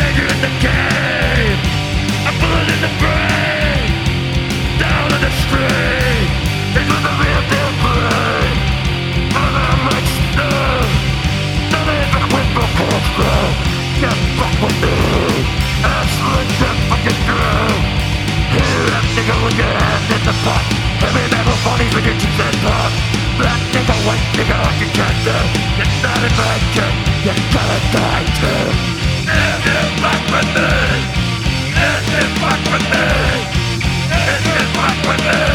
danger in the game, a bullet in the brain, down in the street, is with the real deal play. Mother makes no, nothing but whimper can't grow. Get back with me, ask for the fucking through. Here that nigga with your hand in the pot, heavy metal bodies with your teeth and pop. Black nigga, white nigga, like you can't do. You're not invited, you're gonna die too. If you fuck with me, if you fuck with me, if you fuck with me.